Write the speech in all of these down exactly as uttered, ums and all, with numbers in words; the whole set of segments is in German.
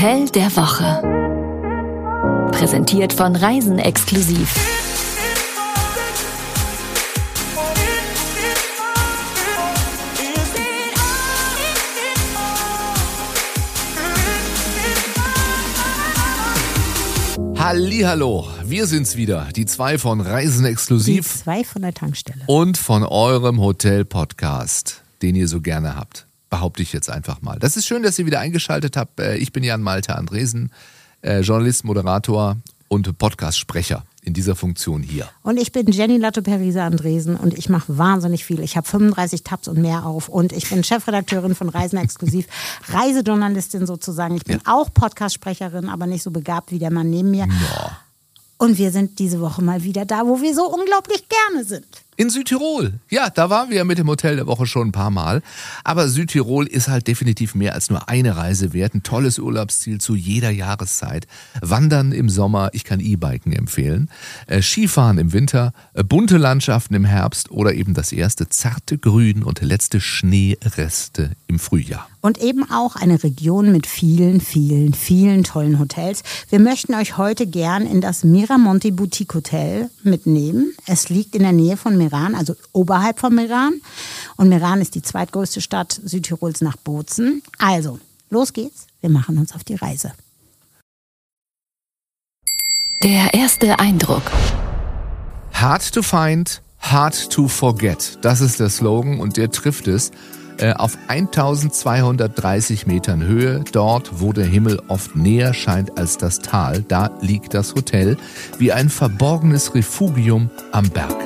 Hotel der Woche. Präsentiert von Reisen exklusiv. Hallihallo, wir sind's wieder, die zwei von Reisen exklusiv. Die zwei von der Tankstelle. Und von eurem Hotel-Podcast, den ihr so gerne habt. Behaupte ich jetzt einfach mal. Das ist schön, dass ihr wieder eingeschaltet habt. Ich bin Jan Malte Andresen, Journalist, Moderator und Podcast-Sprecher in dieser Funktion hier. Und ich bin Jenny Latto-Perisa Andresen und ich mache wahnsinnig viel. Ich habe fünfunddreißig Tabs und mehr auf und ich bin Chefredakteurin von Reisen exklusiv, Reisejournalistin sozusagen. Ich bin ja auch Podcast-Sprecherin, aber nicht so begabt wie der Mann neben mir. Ja. Und wir sind diese Woche mal wieder da, wo wir so unglaublich gerne sind. In Südtirol. Ja, da waren wir mit dem Hotel der Woche schon ein paar Mal. Aber Südtirol ist halt definitiv mehr als nur eine Reise wert. Ein tolles Urlaubsziel zu jeder Jahreszeit. Wandern im Sommer, ich kann E-Biken empfehlen. Äh, Skifahren im Winter, äh, bunte Landschaften im Herbst oder eben das erste zarte Grün und letzte Schneereste im Frühjahr. Und eben auch eine Region mit vielen, vielen, vielen tollen Hotels. Wir möchten euch heute gern in das Miramonti Boutique Hotel mitnehmen. Es liegt in der Nähe von Meran, also oberhalb von Meran. Und Meran ist die zweitgrößte Stadt Südtirols nach Bozen. Also, los geht's. Wir machen uns auf die Reise. Der erste Eindruck. Hard to find, hard to forget. Das ist der Slogan und der trifft es. Auf eintausendzweihundertdreißig Metern Höhe, dort, wo der Himmel oft näher scheint als das Tal, da liegt das Hotel wie ein verborgenes Refugium am Berg.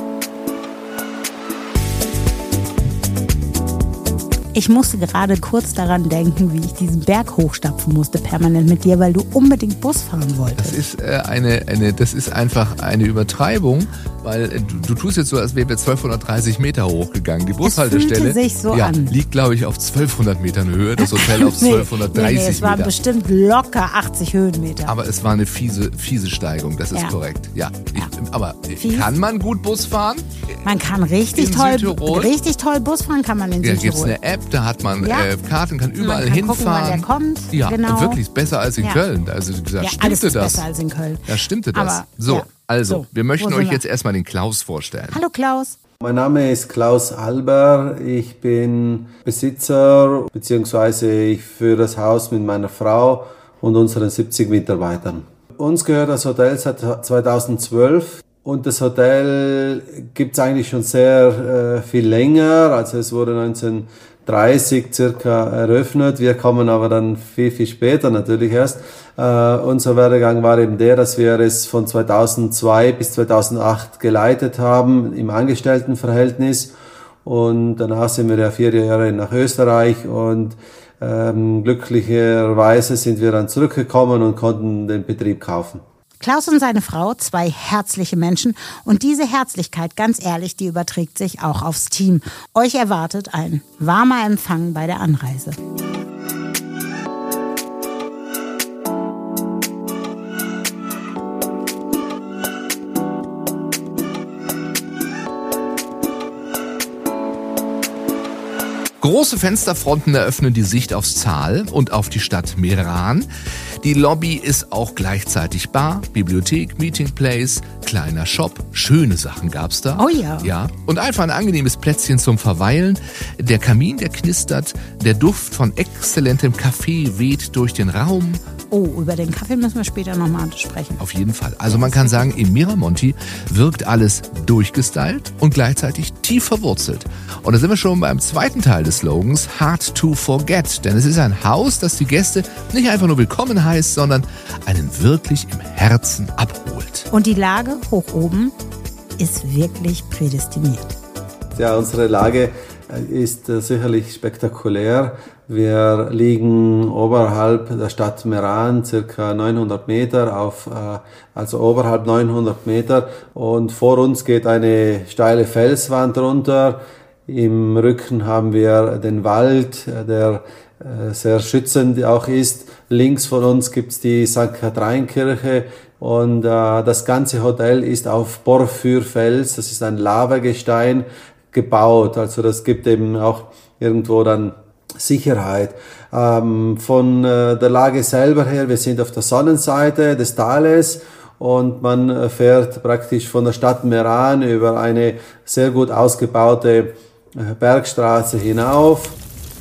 Ich musste gerade kurz daran denken, wie ich diesen Berg hochstapfen musste, permanent mit dir, weil du unbedingt Bus fahren wolltest. Das ist äh, eine, eine, das ist einfach eine Übertreibung, weil äh, du, du tust jetzt so, als wären wir zwölfhundertdreißig Meter hochgegangen. Die Bushaltestelle sich so ja, an. liegt, glaube ich, auf zwölfhundert Metern Höhe, das Hotel auf nee, zwölfhundertdreißig nee, nee, es waren Meter. bestimmt locker achtzig Höhenmeter. Aber es war eine fiese, fiese Steigung, das ist ja. korrekt. Ja, ja. Ich, aber Fies. Kann man gut Bus fahren? Man kann richtig in toll, Südtirol? richtig toll Bus fahren, kann man in Ja, Südtirol. gibt es eine App, da hat man Ja. äh, Karten, kann überall man kann hinfahren. Gucken, wann der kommt. Ja, genau. wirklich besser als in Ja. Köln. Also da Ja, stimmte alles ist das. besser als in Köln. Da stimmte das. Aber, so, ja. also, So, wir möchten wo euch sind wir? jetzt erstmal den Klaus vorstellen. Hallo Klaus. Mein Name ist Klaus Alber. Ich bin Besitzer, beziehungsweise ich führe das Haus mit meiner Frau und unseren siebzig Mitarbeitern. Uns gehört das Hotel seit zweitausendzwölf. Und das Hotel gibt es eigentlich schon sehr äh, viel länger, also es wurde neunzehnhundertdreißig circa eröffnet, wir kommen aber dann viel, viel später natürlich erst. Äh, unser Werdegang war eben der, dass wir es von zweitausendzwei bis zweitausendacht geleitet haben im Angestelltenverhältnis und danach sind wir ja vier Jahre nach Österreich und ähm, glücklicherweise sind wir dann zurückgekommen und konnten den Betrieb kaufen. Klaus und seine Frau, zwei herzliche Menschen. Und diese Herzlichkeit, ganz ehrlich, die überträgt sich auch aufs Team. Euch erwartet ein warmer Empfang bei der Anreise. Große Fensterfronten eröffnen die Sicht aufs Tal und auf die Stadt Meran. Die Lobby ist auch gleichzeitig Bar, Bibliothek, Meeting Place, kleiner Shop. Schöne Sachen gab's da. Oh ja. Ja. Und einfach ein angenehmes Plätzchen zum Verweilen. Der Kamin, der knistert. Der Duft von exzellentem Kaffee weht durch den Raum. Oh, über den Kaffee müssen wir später nochmal sprechen. Auf jeden Fall. Also man kann sagen, im Miramonti wirkt alles durchgestylt und gleichzeitig tief verwurzelt. Und da sind wir schon beim zweiten Teil des Slogans, Hard to Forget. Denn es ist ein Haus, das die Gäste nicht einfach nur willkommen heißt, sondern einen wirklich im Herzen abholt. Und die Lage hoch oben ist wirklich prädestiniert. Ja, unsere Lage ist sicherlich spektakulär. Wir liegen oberhalb der Stadt Meran, circa neunhundert Meter, auf, also oberhalb neunhundert Meter. Und vor uns geht eine steile Felswand runter. Im Rücken haben wir den Wald, der sehr schützend auch ist. Links von uns gibt's die Sankt Katharinkirche und das ganze Hotel ist auf Porphyrfels, das ist ein Lavagestein, gebaut. Also das gibt eben auch irgendwo dann Sicherheit. Ähm, von äh, der Lage selber her, wir sind auf der Sonnenseite des Tales und man fährt praktisch von der Stadt Meran über eine sehr gut ausgebaute äh, Bergstraße hinauf.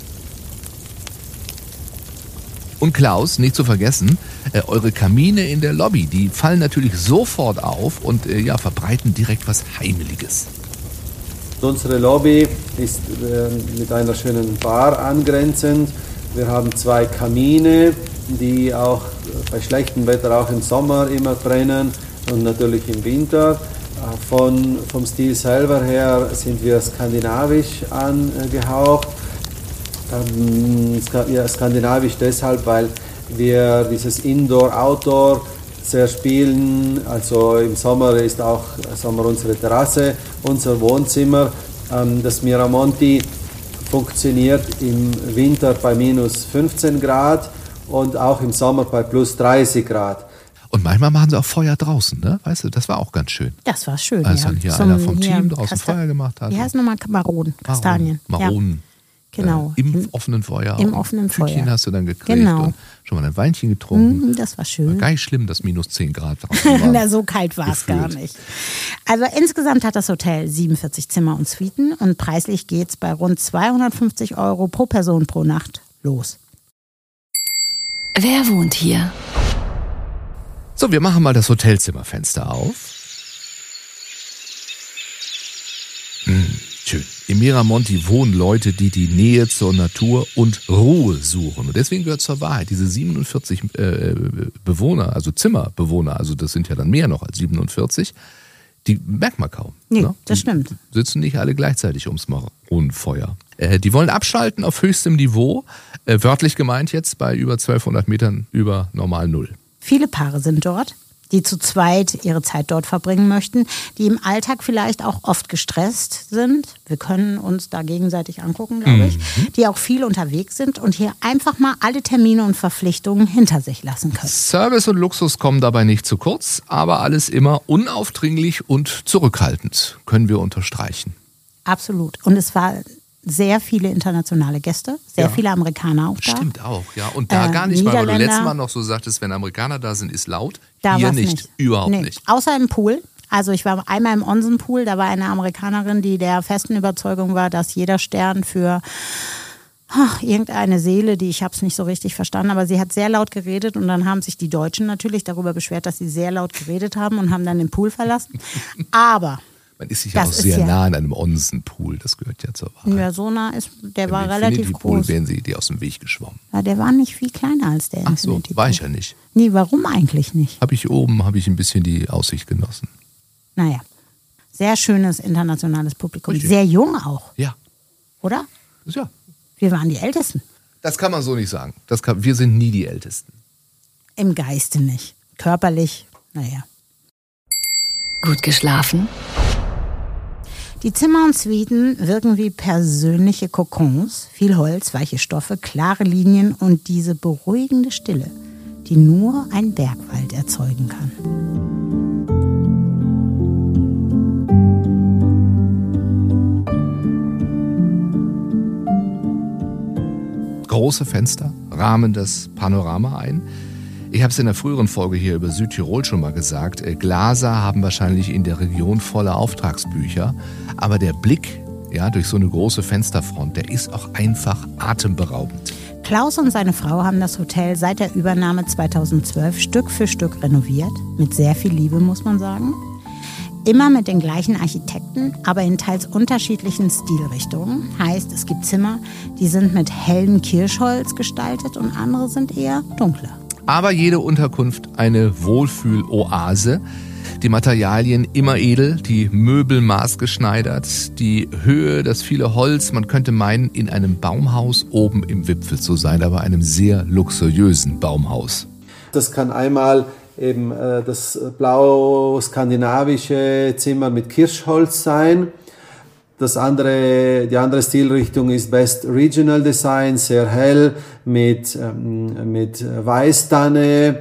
Und Klaus, nicht zu vergessen, äh, eure Kamine in der Lobby, die fallen natürlich sofort auf und äh, ja, verbreiten direkt was Heimeliges. Unsere Lobby ist äh, mit einer schönen Bar angrenzend. Wir haben zwei Kamine, die auch bei schlechtem Wetter auch im Sommer immer brennen und natürlich im Winter. Äh, von, vom Stil selber her sind wir skandinavisch angehaucht. Ähm, ja, skandinavisch deshalb, weil wir dieses Indoor-Outdoor sehr spielen. Also im Sommer ist auch sagen wir, unsere Terrasse, unser Wohnzimmer. Ähm, das Miramonti funktioniert im Winter bei minus fünfzehn Grad und auch im Sommer bei plus dreißig Grad. Und manchmal machen sie auch Feuer draußen, ne? Weißt du, das war auch ganz schön. Das war schön, Als ja. dann hier Zum, einer vom hier Team draußen Kasta- Feuer gemacht hat. Wie heißt nochmal Maronen? Kastanien. Maronen. Ja. Genau. Äh, im, Im- offenen Feuer. im Und offenen Tütchen Feuer. hast du dann gekriegt Genau. und schon mal ein Weinchen getrunken. Mm, Das war War schön. gar nicht schlimm, dass minus zehn Grad draußen waren. Na, so kalt war es gar Gefühlt. nicht. Also insgesamt hat das Hotel siebenundvierzig Zimmer und Suiten und preislich geht es bei rund zweihundertfünfzig Euro pro Person pro Nacht los. Wer wohnt hier? So, wir machen mal das Hotelzimmerfenster auf. Hm, schön. Im Miramonti wohnen Leute, die die Nähe zur Natur und Ruhe suchen. Und deswegen gehört zur Wahrheit, diese siebenundvierzig äh, Bewohner, also Zimmerbewohner, also das sind ja dann mehr noch als siebenundvierzig, die merkt man kaum. Nee, ne? das Die stimmt. Sitzen nicht alle gleichzeitig ums Maronenfeuer. Äh, die wollen abschalten auf höchstem Niveau, äh, wörtlich gemeint jetzt bei über zwölfhundert Metern über normal Null. Viele Paare sind dort, die zu zweit ihre Zeit dort verbringen möchten, die im Alltag vielleicht auch oft gestresst sind. Wir können uns da gegenseitig angucken, glaube ich. Die auch viel unterwegs sind und hier einfach mal alle Termine und Verpflichtungen hinter sich lassen können. Service und Luxus kommen dabei nicht zu kurz, aber alles immer unaufdringlich und zurückhaltend, können wir unterstreichen. Absolut. Und es war sehr viele internationale Gäste, sehr Ja. viele Amerikaner auch da. Stimmt auch, ja. Und da Äh, gar nicht mal, weil du Niederländer. letztes Mal noch so sagtest, wenn Amerikaner da sind, ist laut. Da Hier war's nicht, überhaupt Nee, nicht. Außer im Pool. Also ich war einmal im Onsen-Pool, da war eine Amerikanerin, die der festen Überzeugung war, dass jeder Stern für ach, irgendeine Seele, die ich habe es nicht so richtig verstanden, aber sie hat sehr laut geredet und dann haben sich die Deutschen natürlich darüber beschwert, dass sie sehr laut geredet haben und haben dann den Pool verlassen. Aber Man ist sich ja das auch ist sehr ja- nah an einem Onsenpool, das gehört ja zur Wahrheit. ja, so nah ist, der Im war relativ Infinity-Pool groß. wären sie dir aus dem Weg geschwommen. Ja, der war nicht viel kleiner als der Ach so, Infinity war Pool. ich ja nicht. Nee, warum eigentlich nicht? Habe ich oben, habe ich ein bisschen die Aussicht genossen. Naja, sehr schönes internationales Publikum. Richtig. Sehr jung auch, Ja, oder? ja. Wir waren die Ältesten. Das kann man so nicht sagen. Das kann, wir sind nie die Ältesten. Im Geiste nicht. Körperlich, naja. Gut geschlafen? Die Zimmer und Suiten wirken wie persönliche Kokons. Viel Holz, weiche Stoffe, klare Linien und diese beruhigende Stille, die nur ein Bergwald erzeugen kann. Große Fenster rahmen das Panorama ein. Ich habe es in der früheren Folge hier über Südtirol schon mal gesagt. äh, Glaser haben wahrscheinlich in der Region volle Auftragsbücher. Aber der Blick ja, durch so eine große Fensterfront, der ist auch einfach atemberaubend. Klaus und seine Frau haben das Hotel seit der Übernahme zweitausendzwölf Stück für Stück renoviert. Mit sehr viel Liebe, muss man sagen. Immer mit den gleichen Architekten, aber in teils unterschiedlichen Stilrichtungen. Heißt, es gibt Zimmer, die sind mit hellem Kirschholz gestaltet und andere sind eher dunkler. Aber jede Unterkunft eine Wohlfühloase. Die Materialien immer edel, die Möbel maßgeschneidert, die Höhe, das viele Holz. Man könnte meinen, in einem Baumhaus oben im Wipfel zu sein, aber einem sehr luxuriösen Baumhaus. Das kann einmal eben äh, das blau-skandinavische Zimmer mit Kirschholz sein. Das andere, die andere Stilrichtung ist Best Regional Design, sehr hell mit, ähm, mit Weißtanne.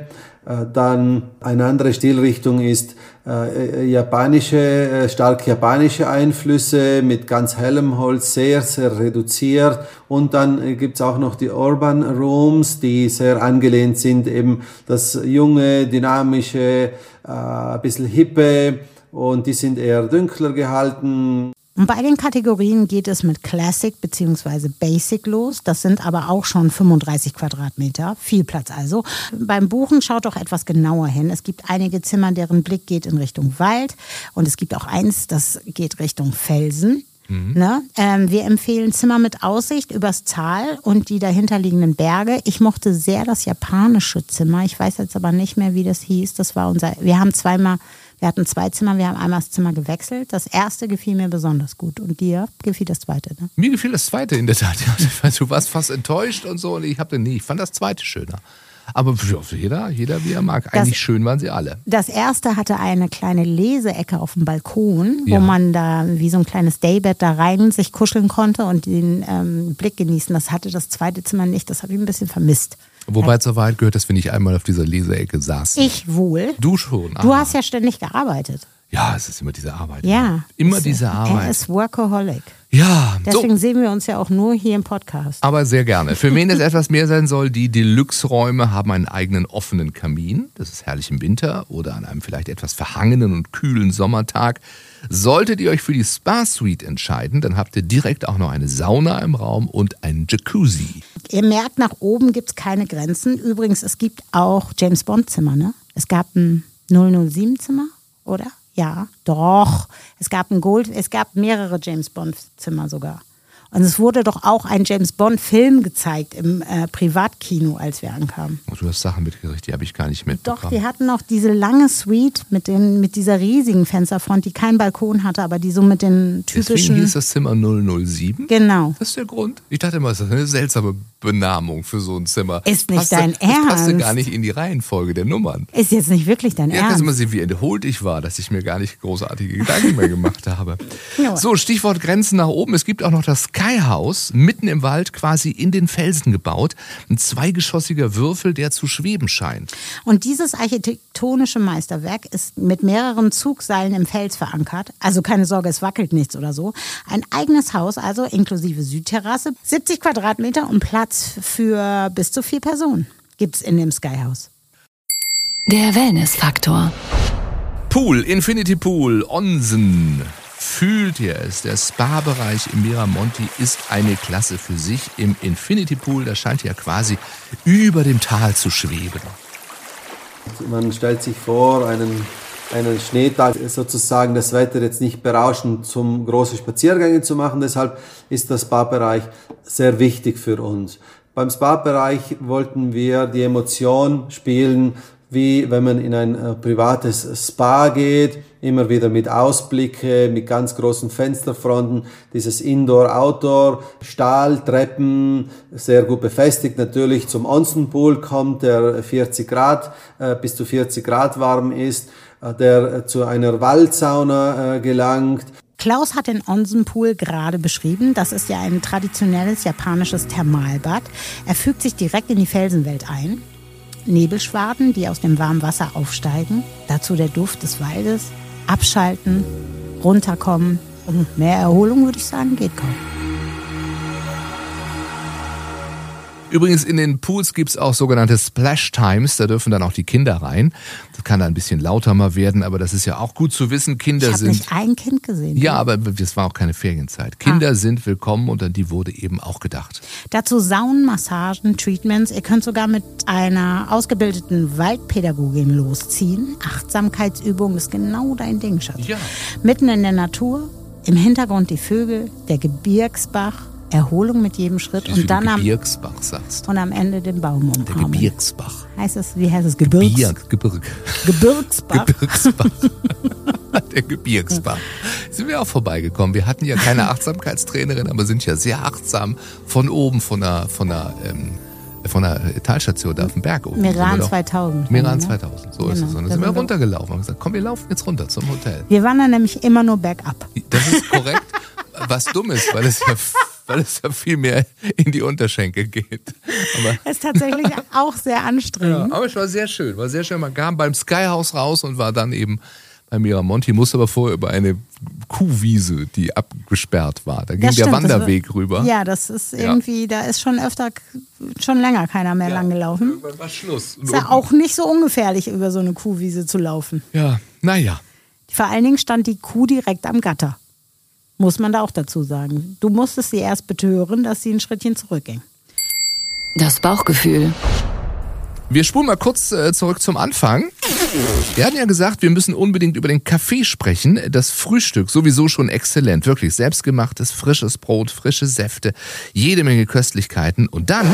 Dann eine andere Stilrichtung ist äh, japanische, äh, stark japanische Einflüsse mit ganz hellem Holz, sehr, sehr reduziert. Und dann äh, gibt's auch noch die Urban Rooms, die sehr angelehnt sind, eben das junge, dynamische, äh, ein bisschen hippe, und die sind eher dünkler gehalten. Und bei den Kategorien geht es mit Classic bzw. Basic los. Das sind aber auch schon fünfunddreißig Quadratmeter. Viel Platz also. Beim Buchen schaut doch etwas genauer hin. Es gibt einige Zimmer, deren Blick geht in Richtung Wald. Und es gibt auch eins, das geht Richtung Felsen. Mhm. Ne? Ähm, wir empfehlen Zimmer mit Aussicht übers Tal und die dahinterliegenden Berge. Ich mochte sehr das japanische Zimmer. Ich weiß jetzt aber nicht mehr, wie das hieß. Das war unser. Wir haben zweimal. Wir hatten zwei Zimmer, wir haben einmal das Zimmer gewechselt. Das erste gefiel mir besonders gut. Und dir gefiel das zweite, ne? Mir gefiel das zweite in der Tat. Du warst fast enttäuscht und so. Und ich hab nee, ich fand das zweite schöner. Aber jeder, jeder wie er mag. Eigentlich das, schön waren sie alle. Das erste hatte eine kleine Leseecke auf dem Balkon, wo ja. man da wie so ein kleines Daybed da rein sich kuscheln konnte und den ähm, Blick genießen. Das hatte das zweite Zimmer nicht. Das habe ich ein bisschen vermisst. Wobei zur Wahrheit gehört, dass wir nicht einmal auf dieser Leseecke saßen. Ich wohl. Du schon. Aha. Du hast ja ständig gearbeitet. Ja, es ist immer diese Arbeit. Ja. Immer diese Arbeit. Er ist Workaholic. Ja. Deswegen so. sehen wir uns ja auch nur hier im Podcast. Aber sehr gerne. Für wen es etwas mehr sein soll, die Deluxe-Räume haben einen eigenen offenen Kamin. Das ist herrlich im Winter oder an einem vielleicht etwas verhangenen und kühlen Sommertag. Solltet ihr euch für die Spa-Suite entscheiden, dann habt ihr direkt auch noch eine Sauna im Raum und einen Jacuzzi. Ihr merkt, nach oben gibt es keine Grenzen. Übrigens, es gibt auch James-Bond-Zimmer, ne? Es gab ein null null sieben-Zimmer, oder? Ja, doch. Es gab ein Gold, es gab mehrere James-Bond-Zimmer sogar. Und es wurde doch auch ein James-Bond-Film gezeigt im äh, Privatkino, als wir ankamen. Oh, du hast Sachen mitgekriegt, die habe ich gar nicht mitbekommen. Doch, die hatten noch diese lange Suite mit, den, mit dieser riesigen Fensterfront, die keinen Balkon hatte, aber die so mit den typischen... Deswegen hieß das Zimmer null null sieben? Genau. Das ist der Grund. Ich dachte immer, das ist eine seltsame Benamung für so ein Zimmer. Ist nicht passt dein das, Ernst? Das passte gar nicht in die Reihenfolge der Nummern. Ist jetzt nicht wirklich dein Ja, Ernst? kannst du mal sehen, wie entholt ich war, dass ich mir gar nicht großartige Gedanken mehr gemacht habe. Ja. So, Stichwort Grenzen nach oben. Es gibt auch noch das Sky House, mitten im Wald, quasi in den Felsen gebaut. Ein zweigeschossiger Würfel, der zu schweben scheint. Und dieses architektonische Meisterwerk ist mit mehreren Zugseilen im Fels verankert. Also keine Sorge, es wackelt nichts oder so. Ein eigenes Haus, also inklusive Südterrasse. siebzig Quadratmeter und Platz für bis zu vier Personen gibt's in dem Sky House. Der Wellness-Faktor. Pool, Infinity Pool, Onsen. Fühlt ihr es? Der Spa-Bereich im Miramonti ist eine Klasse für sich. Im Infinity Pool, das scheint ja quasi über dem Tal zu schweben. Man stellt sich vor, einen, einen Schneetag, sozusagen das Wetter jetzt nicht berauschend zum großen Spaziergänge zu machen. Deshalb ist der Spa-Bereich sehr wichtig für uns. Beim Spa-Bereich wollten wir die Emotion spielen, wie wenn man in ein äh, privates Spa geht, immer wieder mit Ausblicke, mit ganz großen Fensterfronten, dieses Indoor-Outdoor, Stahltreppen, sehr gut befestigt. Natürlich zum Onsenpool kommt, der vierzig Grad, äh, bis zu vierzig Grad warm ist, äh, der äh, zu einer Waldsauna äh, gelangt. Klaus hat den Onsenpool gerade beschrieben. Das ist ja ein traditionelles japanisches Thermalbad. Er fügt sich direkt in die Felsenwelt ein. Nebelschwaden, die aus dem warmen Wasser aufsteigen. Dazu der Duft des Waldes. Abschalten, runterkommen. Und mehr Erholung, würde ich sagen, geht kaum. Übrigens, in den Pools gibt es auch sogenannte Splash Times, da dürfen dann auch die Kinder rein. Das kann dann ein bisschen lauter mal werden, aber das ist ja auch gut zu wissen. Kinder ich habe sind. nicht ein Kind gesehen. Ja, aber das war auch keine Ferienzeit. Kinder ah. sind willkommen und an die wurde eben auch gedacht. Dazu Saunen, Massagen, Treatments. Ihr könnt sogar mit einer ausgebildeten Waldpädagogin losziehen. Achtsamkeitsübung ist genau dein Ding, Schatz. Ja. Mitten in der Natur, im Hintergrund die Vögel, der Gebirgsbach. Erholung mit jedem Schritt und dann am Gebirgsbach sagst. Und am Ende den Baum umarmen. Der Gebirgsbach. Heißt es, wie heißt es? Gebirgs? Gebirg, Gebirg. Gebirgsbach. Gebirgsbach. Der Gebirgsbach. Sind wir auch vorbeigekommen. Wir hatten ja keine Achtsamkeitstrainerin, aber sind ja sehr achtsam von oben, von der, von der, ähm, von der Talstation da auf dem Berg oben. Meran zweitausend. Meran zweitausend, so genau. ist es. Und dann sind wir runtergelaufen und gesagt, komm, wir laufen jetzt runter zum Hotel. Wir wandern nämlich immer nur bergab. Das ist korrekt. Was dumm ist, weil es ja weil es ja viel mehr in die Unterschenkel geht. Aber Das ist tatsächlich auch sehr anstrengend. ja, aber es war sehr schön, war sehr schön. Man kam beim Skyhouse raus und war dann eben bei Miramonti, musste aber vorher über eine Kuhwiese, die abgesperrt war. Da ging Das der stimmt, das Wanderweg war- rüber. Ja, das ist irgendwie, da ist schon öfter, schon länger keiner mehr lang gelaufen. Irgendwann war Schluss. Ist ja auch nicht so ungefährlich, über so eine Kuhwiese zu laufen. Ja, naja. Vor allen Dingen stand die Kuh direkt am Gatter. Muss man da auch dazu sagen. Du musstest sie erst betören, dass sie ein Schrittchen zurückging. Das Bauchgefühl. Wir spulen mal kurz äh, zurück zum Anfang. Wir hatten ja gesagt, wir müssen unbedingt über den Kaffee sprechen. Das Frühstück sowieso schon exzellent. Wirklich selbstgemachtes, frisches Brot, frische Säfte, jede Menge Köstlichkeiten. Und dann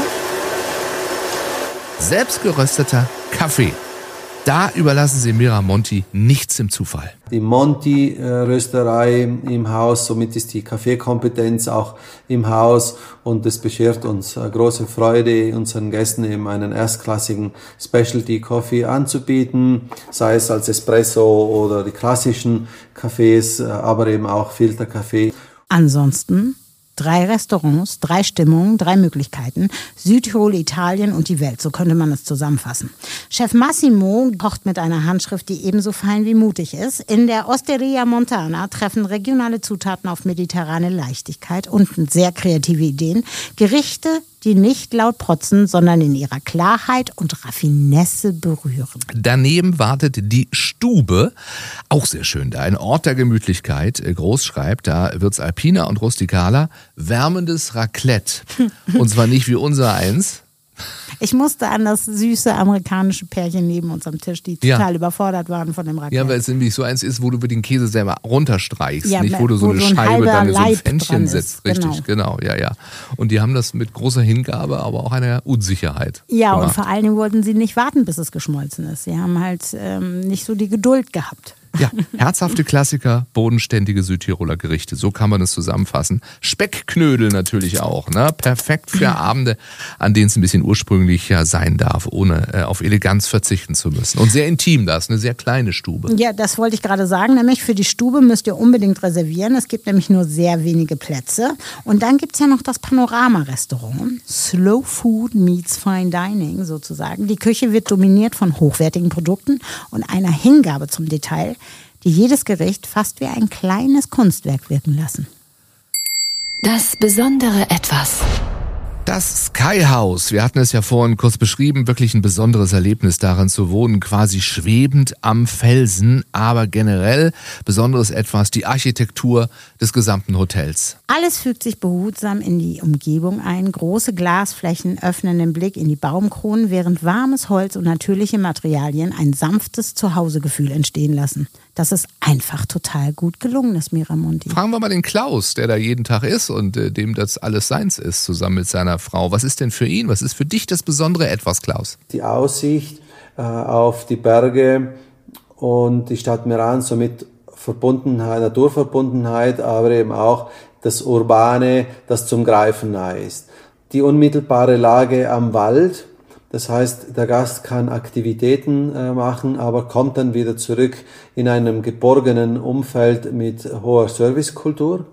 selbstgerösteter Kaffee. Da überlassen sie Miramonti nichts im Zufall. Die Monti-Rösterei im Haus, somit ist die Kaffeekompetenz auch im Haus und es beschert uns äh, große Freude, unseren Gästen eben einen erstklassigen Specialty Coffee anzubieten, sei es als Espresso oder die klassischen Kaffees, äh, aber eben auch Filterkaffee. Ansonsten drei Restaurants, drei Stimmungen, drei Möglichkeiten. Südtirol, Italien und die Welt, so könnte man es zusammenfassen. Chef Massimo kocht mit einer Handschrift, die ebenso fein wie mutig ist. In der Osteria Montana treffen regionale Zutaten auf mediterrane Leichtigkeit und sehr kreative Ideen. Gerichte, die nicht laut protzen, sondern in ihrer Klarheit und Raffinesse berühren. Daneben wartet die Stube, auch sehr schön da, ein Ort der Gemütlichkeit, groß schreibt, da wird's alpiner und rustikaler, wärmendes Raclette. Und zwar nicht wie unser eins. Ich musste an das süße amerikanische Pärchen neben uns am Tisch, die Ja. total überfordert waren von dem Raclette. Ja, weil es nämlich so eins ist, wo du über den Käse selber runterstreichst, Ja, nicht wo du so wo eine so ein Scheibe dann in so ein halber Leib Pfännchen dran setzt. ist, Richtig, genau. ja, ja. Und die haben das mit großer Hingabe, aber auch einer Unsicherheit Ja, und gemacht. vor allen Dingen wollten sie nicht warten, bis es geschmolzen ist. Sie haben halt ähm, nicht so die Geduld gehabt. Ja, herzhafte Klassiker, bodenständige Südtiroler Gerichte, so kann man es zusammenfassen. Speckknödel natürlich auch, ne? Perfekt für Abende, an denen es ein bisschen ursprünglicher sein darf, ohne äh, auf Eleganz verzichten zu müssen. Und sehr intim, das ist eine sehr kleine Stube. Ja, das wollte ich gerade sagen. Nämlich für die Stube müsst ihr unbedingt reservieren. Es gibt nämlich nur sehr wenige Plätze. Und dann gibt es ja noch das Panorama-Restaurant. Slow Food meets Fine Dining sozusagen. Die Küche wird dominiert von hochwertigen Produkten und einer Hingabe zum Detail, die jedes Gericht fast wie ein kleines Kunstwerk wirken lassen. Das besondere Etwas. Das Skyhouse, wir hatten es ja vorhin kurz beschrieben, wirklich ein besonderes Erlebnis darin zu wohnen, quasi schwebend am Felsen, aber generell besonderes etwas, die Architektur des gesamten Hotels. Alles fügt sich behutsam in die Umgebung ein. Große Glasflächen öffnen den Blick in die Baumkronen, während warmes Holz und natürliche Materialien ein sanftes Zuhausegefühl entstehen lassen. Das ist einfach total gut gelungen, das Miramonti. Fragen wir mal den Klaus, der da jeden Tag ist und äh, dem das alles seins ist, zusammen mit seiner Frau. Was ist denn für ihn, was ist für dich das besondere Etwas, Klaus? Die Aussicht äh, auf die Berge und die Stadt Meran, somit Verbundenheit, Naturverbundenheit, aber eben auch das Urbane, das zum Greifen nahe ist. Die unmittelbare Lage am Wald, das heißt, der Gast kann Aktivitäten äh, machen, aber kommt dann wieder zurück in einem geborgenen Umfeld mit hoher Servicekultur.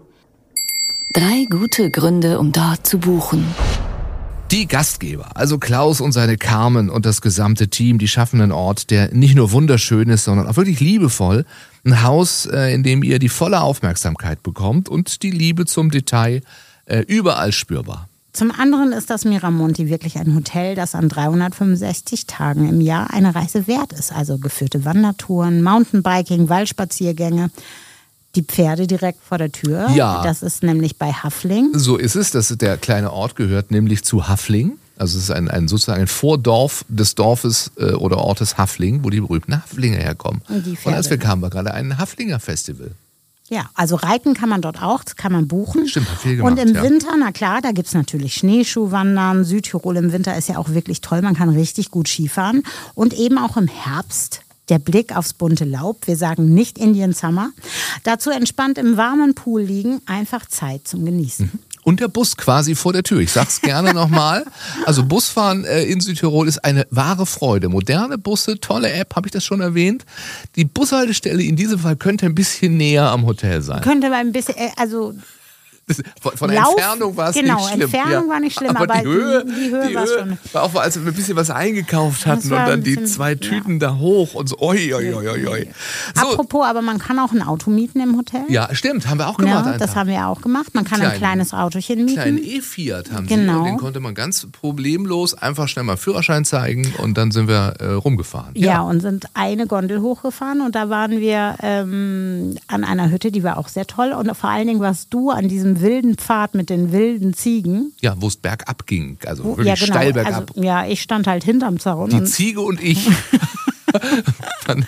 Drei gute Gründe, um dort zu buchen. Die Gastgeber, also Klaus und seine Carmen und das gesamte Team, die schaffen einen Ort, der nicht nur wunderschön ist, sondern auch wirklich liebevoll. Ein Haus, äh, in dem ihr die volle Aufmerksamkeit bekommt und die Liebe zum Detail äh, überall spürbar. Zum anderen ist das Miramonti wirklich ein Hotel, das an dreihundertfünfundsechzig Tagen im Jahr eine Reise wert ist. Also geführte Wandertouren, Mountainbiking, Waldspaziergänge, die Pferde direkt vor der Tür. Ja. Das ist nämlich bei Hafling. So ist es, dass der kleine Ort gehört nämlich zu Hafling. Also es ist ein, ein sozusagen ein Vordorf des Dorfes äh, oder Ortes Hafling, wo die berühmten Haflinger herkommen. Und die Und Pferde. als wir kamen, war gerade ein Haflinger Festival. Ja, also reiten kann man dort auch, das kann man buchen. Stimmt, hat viel gemacht, Und im ja. Winter, na klar, da gibt es natürlich Schneeschuhwandern. Südtirol im Winter ist ja auch wirklich toll, man kann richtig gut Skifahren. Und eben auch im Herbst der Blick aufs bunte Laub. Wir sagen nicht Indian Summer. Dazu entspannt im warmen Pool liegen, einfach Zeit zum Genießen. Und der Bus quasi vor der Tür. Ich sag's gerne nochmal. Also Busfahren äh, in Südtirol ist eine wahre Freude. Moderne Busse, tolle App, habe ich das schon erwähnt. Die Bushaltestelle in diesem Fall könnte ein bisschen näher am Hotel sein. Könnte man ein bisschen, äh, also Von, von Lauf, der Entfernung war es genau, nicht schlimm. Entfernung ja. war nicht schlimm, aber, aber die Höhe, die, die Höhe die war Höhe schon. war auch, als wir ein bisschen was eingekauft hatten und war dann ein die bisschen- zwei Tüten da hoch und so. Oi, oi, oi, oi, oi. So, Apropos, aber man kann auch ein Auto mieten im Hotel. ja, stimmt, haben wir auch gemacht. Ja, einen das Tag. haben wir auch gemacht. Man kann ein Kleinen- kleines Autochen Einen mieten. kleinen E-Fiat haben sie Genau. und den konnte man ganz problemlos einfach schnell mal Führerschein zeigen und dann sind wir äh, rumgefahren. Ja, und sind eine Gondel hochgefahren und da waren wir ähm, an einer Hütte, die war auch sehr toll. Und vor allen Dingen warst du an diesem wilden Pfad mit den wilden Ziegen. Ja, wo es bergab ging, also wirklich ja, genau. steil bergab. Also, ja, ich stand halt hinterm Zaun. Die und Ziege und ich. Dann,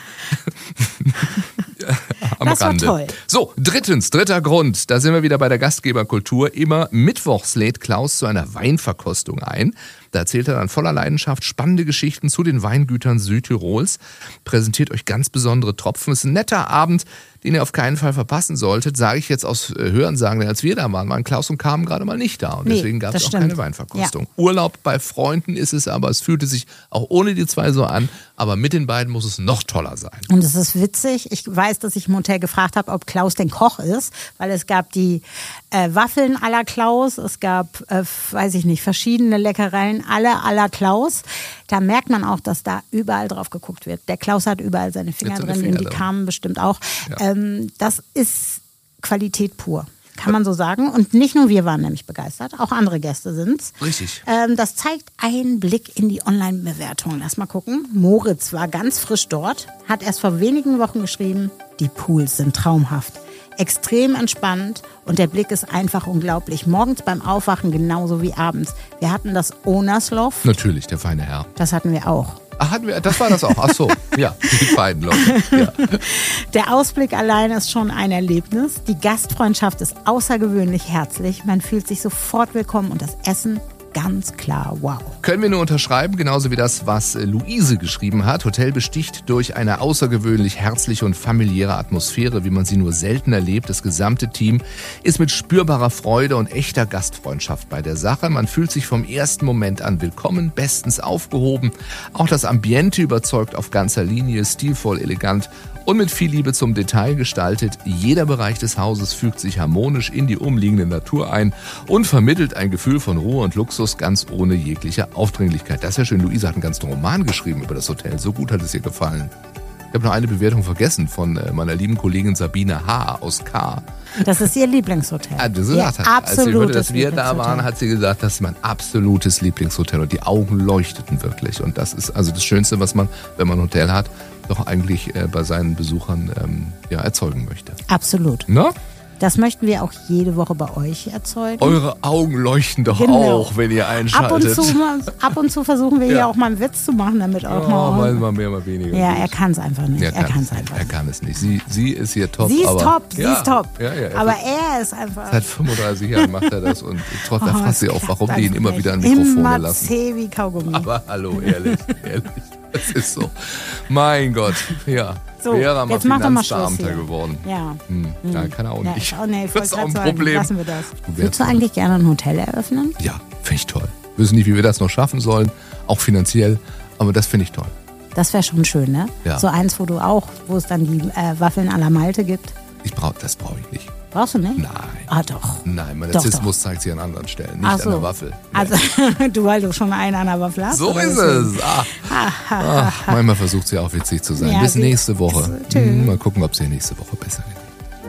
am Das war Rande. toll. So, drittens, dritter Grund. Da sind wir wieder bei der Gastgeberkultur. Immer mittwochs lädt Klaus zu einer Weinverkostung ein. Da erzählt er dann voller Leidenschaft spannende Geschichten zu den Weingütern Südtirols. Präsentiert euch ganz besondere Tropfen. Es ist ein netter Abend, den ihr auf keinen Fall verpassen solltet. Sage ich jetzt aus äh, Hörensagen, denn als wir da waren, waren Klaus und Carmen gerade mal nicht da. Und Nee, deswegen gab es das auch stimmt. keine Weinverkostung. Urlaub bei Freunden ist es aber. Es fühlte sich auch ohne die zwei so an. Aber mit den beiden muss es noch toller sein. Und es ist witzig, ich weiß, dass ich im Hotel gefragt habe, ob Klaus denn Koch ist, weil es gab die äh, Waffeln à la Klaus, es gab, äh, weiß ich nicht, verschiedene Leckereien, alle à la Klaus. Da merkt man auch, dass da überall drauf geguckt wird. Der Klaus hat überall seine Finger Jetzt seine drin, Finger die drin. Carmen bestimmt auch. Ja. Ähm, das ist Qualität pur. Kann man so sagen. Und nicht nur wir waren nämlich begeistert, auch andere Gäste sind's. Richtig. Ähm, das zeigt einen Blick in die Online-Bewertung. Lass mal gucken. Moritz war ganz frisch dort, hat erst vor wenigen Wochen geschrieben, die Pools sind traumhaft. Extrem entspannt und der Blick ist einfach unglaublich. Morgens beim Aufwachen genauso wie abends. Wir hatten das Owners Loft, Natürlich, der feine Herr. das hatten wir auch. Ach, hatten wir, das war das auch. Ach so, ja, die beiden Leute. Ja. Der Ausblick allein ist schon ein Erlebnis. Die Gastfreundschaft ist außergewöhnlich herzlich. Man fühlt sich sofort willkommen und das Essen ganz klar wow. Können wir nur unterschreiben, genauso wie das, was Luise geschrieben hat. Hotel besticht durch eine außergewöhnlich herzliche und familiäre Atmosphäre, wie man sie nur selten erlebt. Das gesamte Team ist mit spürbarer Freude und echter Gastfreundschaft bei der Sache. Man fühlt sich vom ersten Moment an willkommen, bestens aufgehoben. Auch das Ambiente überzeugt auf ganzer Linie, stilvoll, elegant und mit viel Liebe zum Detail gestaltet. Jeder Bereich des Hauses fügt sich harmonisch in die umliegende Natur ein und vermittelt ein Gefühl von Ruhe und Luxus ganz ohne jegliche Aufdringlichkeit. Das ist ja schön. Luisa hat einen ganzen Roman geschrieben über das Hotel. So gut hat es ihr gefallen. Ich habe noch eine Bewertung vergessen von meiner lieben Kollegin Sabine H. aus K. Das ist ihr Lieblingshotel. Ah, das Ja, gesagt hat. Als sie hörte, absolutes dass wir da Lieblingshotel. waren, hat sie gesagt, das ist mein absolutes Lieblingshotel. Und die Augen leuchteten wirklich. Und das ist also das Schönste, was man, wenn man ein Hotel hat, doch eigentlich äh, bei seinen Besuchern ähm, ja, erzeugen möchte. Absolut. Na? Das möchten wir auch jede Woche bei euch erzeugen. Eure Augen leuchten doch Genau. auch, wenn ihr Ab und, einschaltet. zu, ab und zu versuchen wir hier Ja. auch mal einen Witz zu machen, damit auch Oh, mal... mal, mal mehr, mal weniger. Ja, gut. er kann es einfach nicht. Er er kann kann es es einfach Er nicht. kann es nicht. Sie, sie ist hier top. Sie ist aber, top, sie ja, ist top. Ja, ja, Aber er ist einfach... Seit fünfunddreißig Jahren macht er das und trotzdem Oh, fragt sie es auch, warum klappt die ihn immer einfach wieder ein nicht. Mikrofon Immer lassen. zäh wie Kaugummi. Aber hallo, ehrlich, ehrlich. Das ist so. Mein Gott, ja. So, Wäre mal jetzt mach doch mal Schluss Finanzbeamter hier. geworden. Ja. Hm. Ja, kann er auch Ja, nicht. oh nee, ich das wollte ist auch gerade ein sagen, Problem. lassen wir das. Du Würdest du wärst- eigentlich gerne ein Hotel eröffnen? Ja, finde ich toll. Wissen nicht, wie wir das noch schaffen sollen, auch finanziell, aber das finde ich toll. Das wäre schon schön, ne? Ja. So eins, wo du auch, wo es dann die äh, Waffeln à la Malte gibt. Ich brauch, das brauche ich nicht. Brauchst du nicht? Nein. Ah, doch. Nein, mein Doch, Narzissmus zeigt sich an anderen Stellen, nicht Ach an so. der Waffel. Also, du, weil du schon einen an der Waffel hast? So oder ist deswegen? es. Ah. Ach, manchmal versucht sie auch witzig zu sein. Ja, Bis sie- nächste Woche. Tschö. Hm, Mal gucken, ob es ihr nächste Woche besser geht.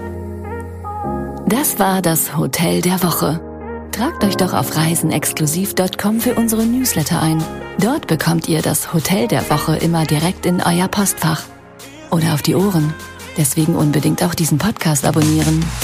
Das war das Hotel der Woche. Tragt euch doch auf reisen exklusiv punkt com für unsere Newsletter ein. Dort bekommt ihr das Hotel der Woche immer direkt in euer Postfach. Oder auf die Ohren. Deswegen unbedingt auch diesen Podcast abonnieren.